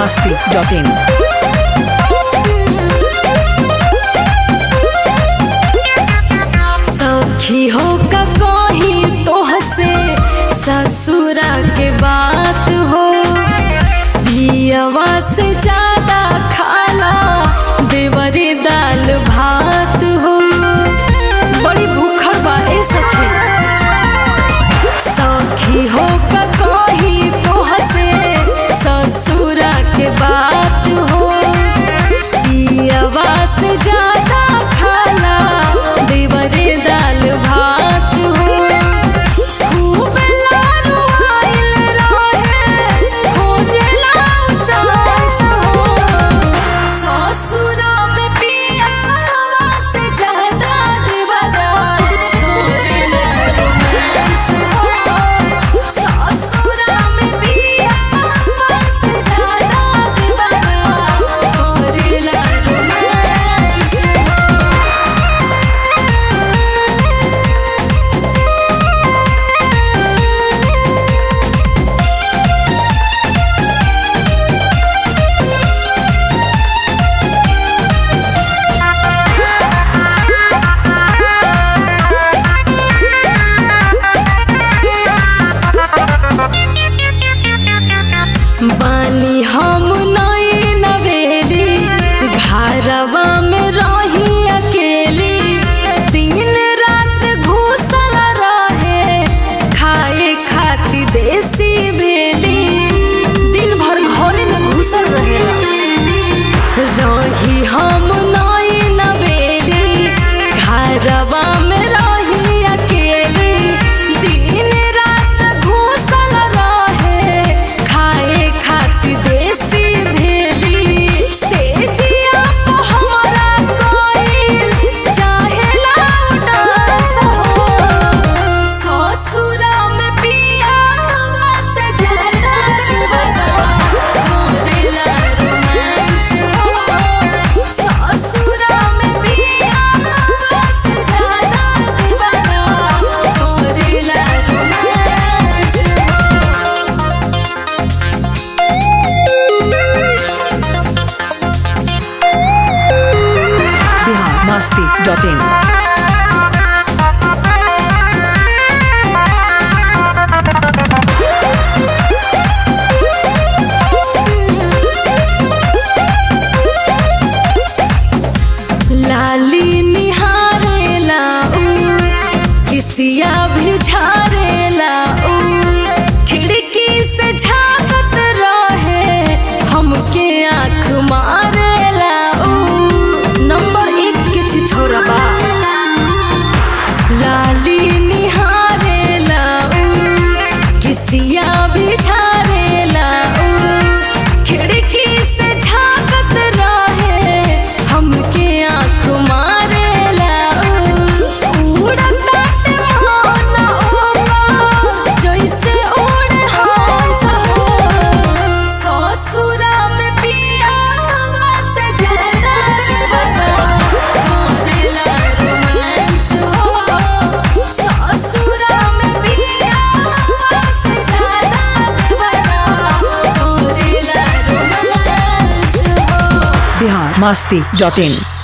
biharmasti.in। सखी हो का कहीं तोह से ससुरा के बात हो, पियवा से ज्यादा खाला देवरे दाल भात हो। बड़ी भूखल बा ए सखी। सखी हो का कहीं तोह से ससुरा के बात हो, पियवा से ज्यादा खाला देवरे दाल भात हो। खूब लारू आइल रहे खोजेला चांस हो, ससुरा में पियवा से ज्यादा देवरा करेला रोमांस हो। ससुरा में पियवा से ज्यादा देवरा करेला रोमांस हो। बानी हम नई नवेली, घरवा में रही अकेली, दिन रात घुसल रहे खाए खाती देसी भेली। दिन भर घरे में घुसल रहेला। रही हम नई नवेली, घरवा में रही अकेली, दिन रात घुसल रहे खाए खाती देसी भेली। से जिया हमरा कोइल चाहेला उडास हो, ससुरा में पियवा से ज्यादा देवरा करेला रोमांस हो। ससुरा में पियवा से ज्यादा देवरा करेला रोमांस हो। biharmasti.in। लाली निहारेला ऊ, किसिया भी झारेला ऊ, खिड़की से झांकत रहे हमके आँख मारेला ऊ। नंबर 1 के छिछोरा बा। लाली निहारेला ऊ, किसिया भी झारेला ऊ, खिड़की से झांकत रहे हमके आँख मारेला ऊ। उड़ता मन ओका जैसे उड़े हंस हो, ससुरा में पियवा से ज्यादा देवरा करेला रोमांस हो। ससुरा में पियवा से ज्यादा देवरा करेला रोमांस हो। biharmasti.in।